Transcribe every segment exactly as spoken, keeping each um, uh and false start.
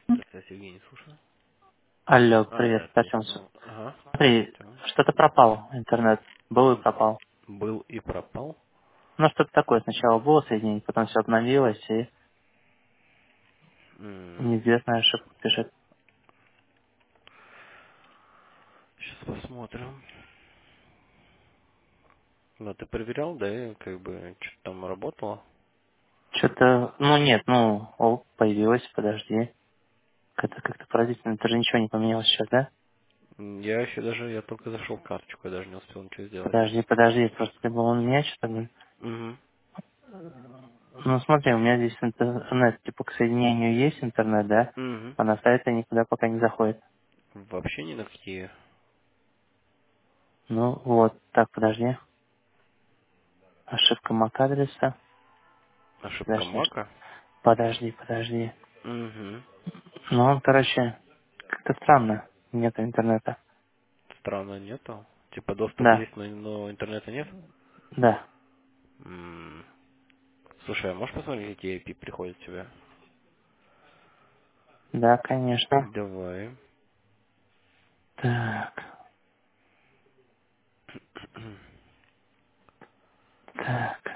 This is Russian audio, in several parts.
Здравствуйте, Евгений, слушаю. Алло, А, привет, да, ты Артем. звонил. Ага. Смотри, Чё? что-то пропал интернет. Был и пропал. Был и пропал. Ну, что-то такое. Сначала было соединение, потом все обновилось, и М, неизвестная ошибка пишет. Сейчас посмотрим. Ну, ты проверял, да, и как бы что-то там работало? Что-то, ну нет, ну, о, появилось, подожди. Это как-то поразительно, это же ничего не поменялось сейчас, да? М, Я еще даже, я только зашел в карточку, я даже не успел ничего сделать. Подожди, подожди, просто либо он у меня что-то... говорит. Угу. Ну, смотри, у меня здесь интернет, типа, к соединению есть интернет, да? Угу. А на сайты никуда пока не заходит. Вообще ни на какие. Ну, вот, так, подожди. Ошибка MAC-адреса. Ошибка Подожди, Мака. подожди, подожди. Угу. Ну, короче, как-то странно. Нет интернета. Странно, нету. Типа доступ Да, есть, но, но интернета нет? да, М, Слушай, а можешь посмотреть, какие ай пи приходят тебе? да, конечно. Давай. Так, так,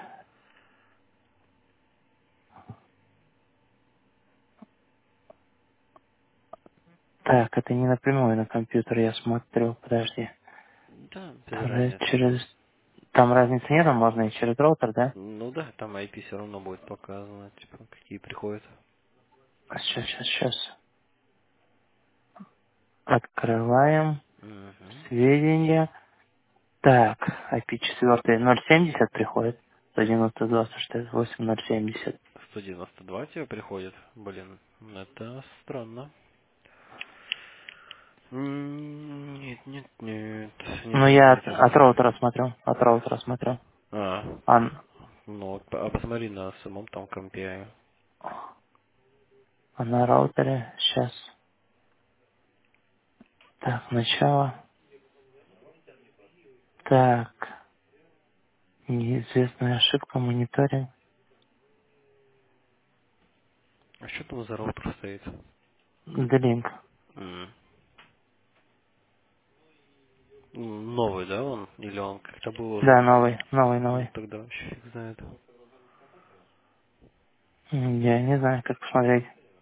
так, это не напрямую на компьютер, я смотрю, подожди. Да, без Там же разницы. через... Там разницы нет, можно и через роутер, да? Ну да, там ай пи все равно будет показано, типа, какие приходят. Сейчас, сейчас, сейчас. Открываем. Угу. Сведения. Так, ай пи четыре ноль семьдесят приходит. сто девяносто два сто шестьдесят восемь ноль семьдесят. сто девяносто два тебе приходит? Блин, это странно. М, Нет, нет, нет. Нет, Ну, нет, я нет, от, это от не так. роутера смотрю. От роутера смотрю. А, А, ну, вот, а посмотри на самом там компе. а на роутере сейчас. Так, начало. Так, неизвестная ошибка, мониторинг. А что там за роутер стоит? Длинк. М. М, Новый, да, он? Или он как-то был уже? Да, новый, новый, Ну, новый. тогда вообще фиг знает. М, Я не знаю, как посмотреть.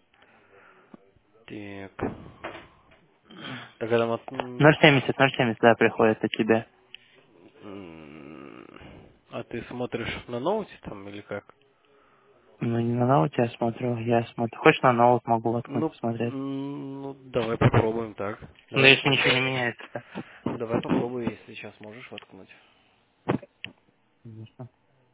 Так. Так, а там от... м, ноль семьдесят, ноль семьдесят, да, приходит от тебя. м, А ты смотришь на ноуте там или как? Ну, не на ноуте я смотрю, я смотрю. Хочешь на ноут могу воткнуть, Ну, посмотреть. м, ну, давай попробуем так. Но Давай, если ничего не меняется. ну, давай попробуй, если сейчас можешь воткнуть. Конечно.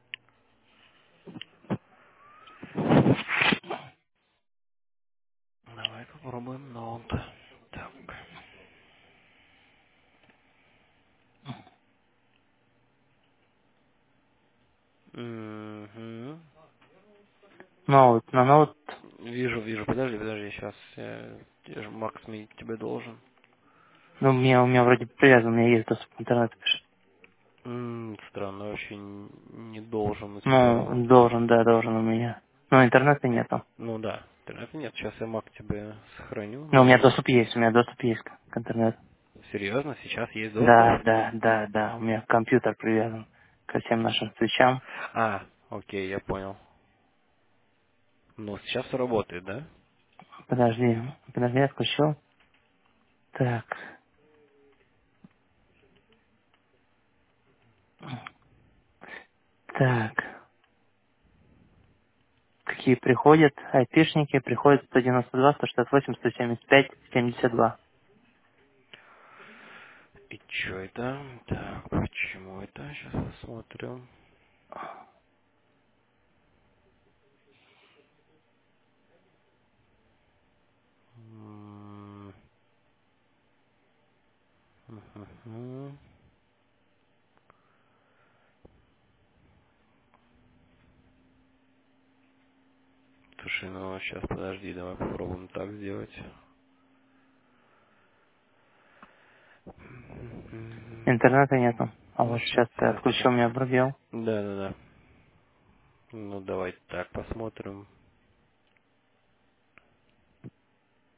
Давай попробуем ноут. Так. Угу. Ноут, на ноут, Вижу, вижу. Подожди, подожди, сейчас. Я, я же Макс сменить тебе должен. ну, у меня, у меня вроде привязан, у меня есть доступ к интернету, пишет. М, странно, вообще н- не должен у тебя. Ну, должен, да, должен у меня. Но интернета нету. Ну да, интернета нет. Сейчас я Мак тебе сохраню, Но у меня но доступ есть, у меня доступ есть к к интернету. серьезно, сейчас есть доступ? Да, да, да, да. У меня компьютер привязан ко всем нашим свечам. А, окей, я понял. Ну, сейчас все работает, да? Подожди, подожди, я включил. Так, так. Какие приходят? Айпишники приходят сто девяносто два, сто шестьдесят восемь, сто семьдесят пять, семьдесят два. И чё это? Так, почему это? Сейчас посмотрю. М, мгм. Слушай, ну сейчас подожди, давай попробуем так сделать. М, Интернета нету. А Ну, вот сейчас сейчас ты я отключил, тебе... меня обрубил. Да, да, да. Ну, давай так посмотрим.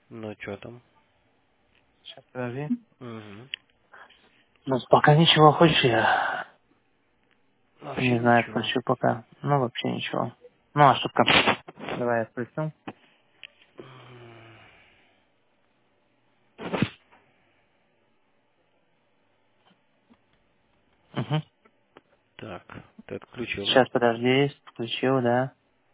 Ну, что там? Сейчас, подожди. Угу. Ну, пока ничего, хочешь я? Вообще Не знаю, ничего. включу пока. Ну, вообще ничего. Ну, ошибка. Давай я включу. Угу. Так, ты отключил, да? Сейчас, подожди, включил, да.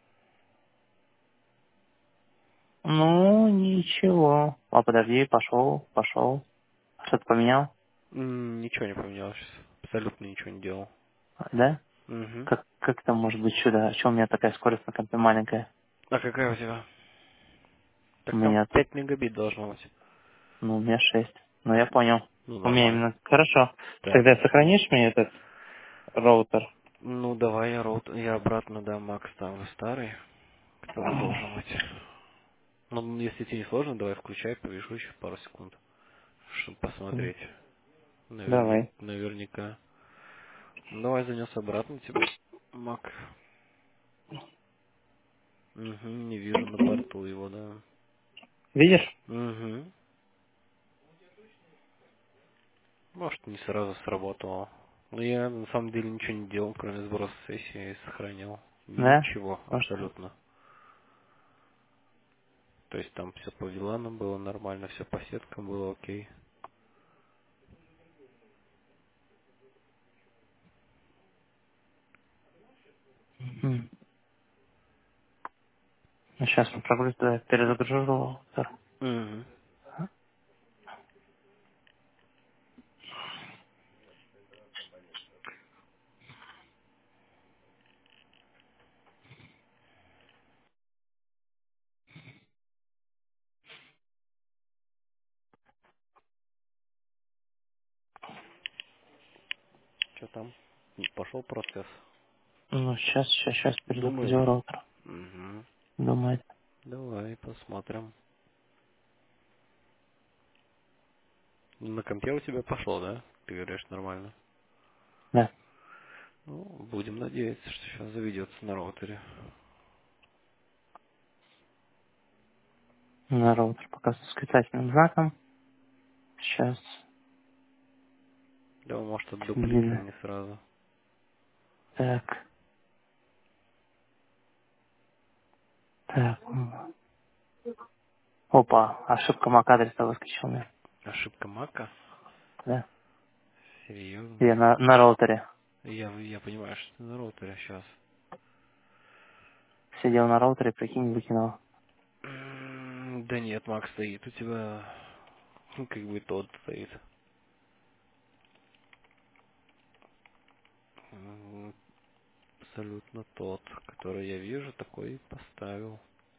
Ну, ничего. А, подожди, пошел, пошел. Что-то поменял? М, Ничего не поменялось. Абсолютно ничего не делал. Да? Угу. Как, как там может быть чудо? А что у меня такая скорость на компе маленькая? А какая у тебя? У Так там меня тут, пять мегабит должно быть. ну, у меня шесть. Ну, я понял. Ну, У меня нормально. именно... Хорошо. Так. Тогда сохранишь мне этот роутер? Ну, давай я роут, я обратно дам Макс ставлю старый, который должен быть. Ну, если тебе не сложно, давай включай, повешу еще пару секунд, чтобы М, посмотреть. Наверняка. Давай. Наверняка. Ну, давай занес обратно тебе, Мак. Угу, не вижу на порту его, да. Видишь? Угу. Может, не сразу сработало. Но я на самом деле ничего не делал, кроме сброса сессии и сохранял. Да? Ничего, Может. абсолютно. То есть там все по виланам было нормально, все по сеткам было окей. М. Ну, сейчас мы прогрузим, давай перезагружу роутер. Угу. Что там? Пошел процесс. Ну, сейчас, сейчас, сейчас Думает. перезагрузил роутер. Угу. Думает. Давай посмотрим. На компе у тебя пошло, да? Ты говоришь нормально. Да. Ну, будем надеяться, что сейчас заведется на роутере. На роутер пока с восклицательным знаком. Сейчас. Да, он может отдуплится Видно. не сразу. Так. Так. м. Опа. Ошибка мак адреса выскочила мне. Ошибка Мака? Да. Серьезно? Я на, на роутере. Я, я понимаю, что ты на роутере сейчас. Сидел на роутере, прикинь, выкинул. Да нет, Мак стоит. У тебя ну, как бы тот стоит. М, Абсолютно тот, который я вижу, такой и поставил.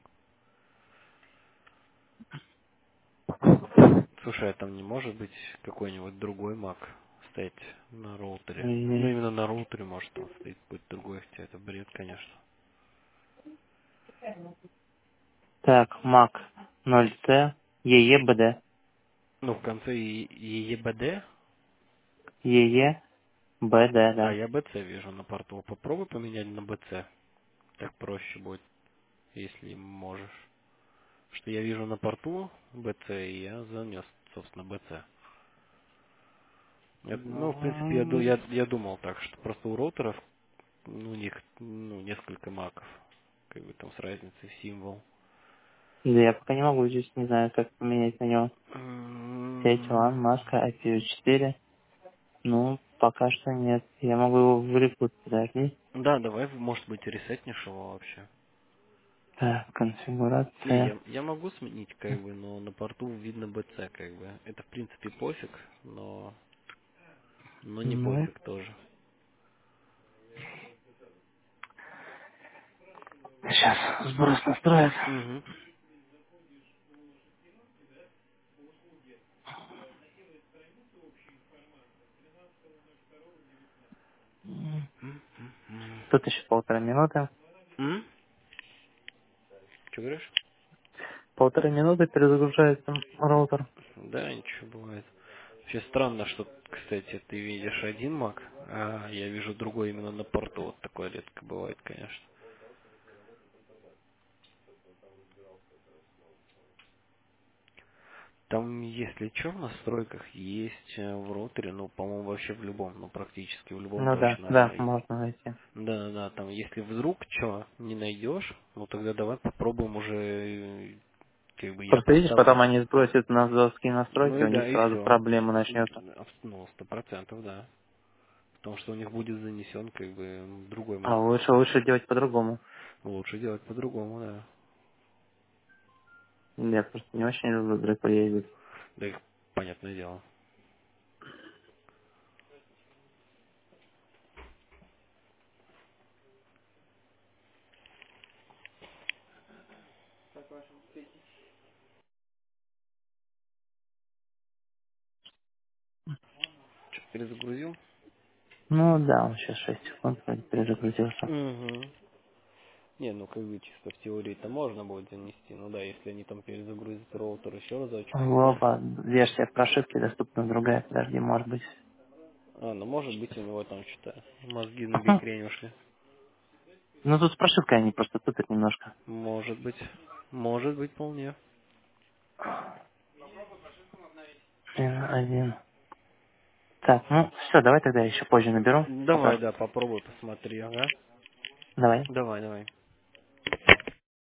Слушай, а там не может быть какой-нибудь другой Мак стоять на роутере? Ну, И- именно на роутере, может, там стоит какой-то другой, хотя это бред, конечно. Так, мак ноль си, ЕЕБД. Ну, в конце и и ЕБД, ЕЕБД, а да. я БЦ вижу на порту. Попробуй поменять на БЦ. Так проще будет, если можешь. Что я вижу на порту БЦ, и я занес, собственно, БЦ. Это, ну, в принципе, я, ду- Ну, я, я думал так, что просто у роутеров, ну, у них, ну, несколько маков, как бы там с разницей в символ. да я пока не могу здесь, не знаю, как поменять на него. Сеть, лан, М, маска, ай пи четыре. Ну, пока что нет. Я могу его в репут подожди. Да, давай, может быть, ресетнешь его вообще. Так, Не, конфигурация. я, я могу сменить, как бы, но на порту видно БЦ, как бы. Это, в принципе, пофиг, но, но не Ну, пофиг тоже. сейчас сброс настроек. Угу. М, М? Тут еще полтора минуты. Что говоришь? Полторы минуты перезагружается роутер. Да, ничего бывает. Вообще странно, что, кстати, ты видишь один мак, а я вижу другой именно на порту. Вот такое редко бывает, конечно. Там, если что, в настройках есть э, в роутере, ну, по-моему, вообще в любом, ну, практически в любом Ну да, точно. да, И- можно найти. Да, да, там, если вдруг что не найдешь, ну, тогда давай попробуем уже, э, как бы я Просто видишь, потом поставлю. они сбросят на заводские Ну настройки, и у них да, и сразу все. проблема начнется. Ну, сто процентов, да. Потому что у них будет занесен, как бы, другой А мастер. лучше, лучше делать по-другому. Лучше делать по-другому, да. Я просто не очень люблю дрейпы. Да, их, понятное дело. Что, перезагрузил? Ну да, он сейчас шесть секунд вроде перезагрузился. Угу. Не, ну как бы чисто в теории-то можно будет занести. Ну да, если они там перезагрузят роутер еще разочек. Глоба, версия прошивки доступна другая, подожди, может быть. А, ну может быть у него там что-то мозги на бекрень ушли. Ну тут с прошивкой они просто тупят немножко. Может быть. Может быть вполне. Н один. Так, ну все, давай тогда еще позже наберу. Давай, Пока. да, попробуй, посмотри, ага. Давай. Давай, давай.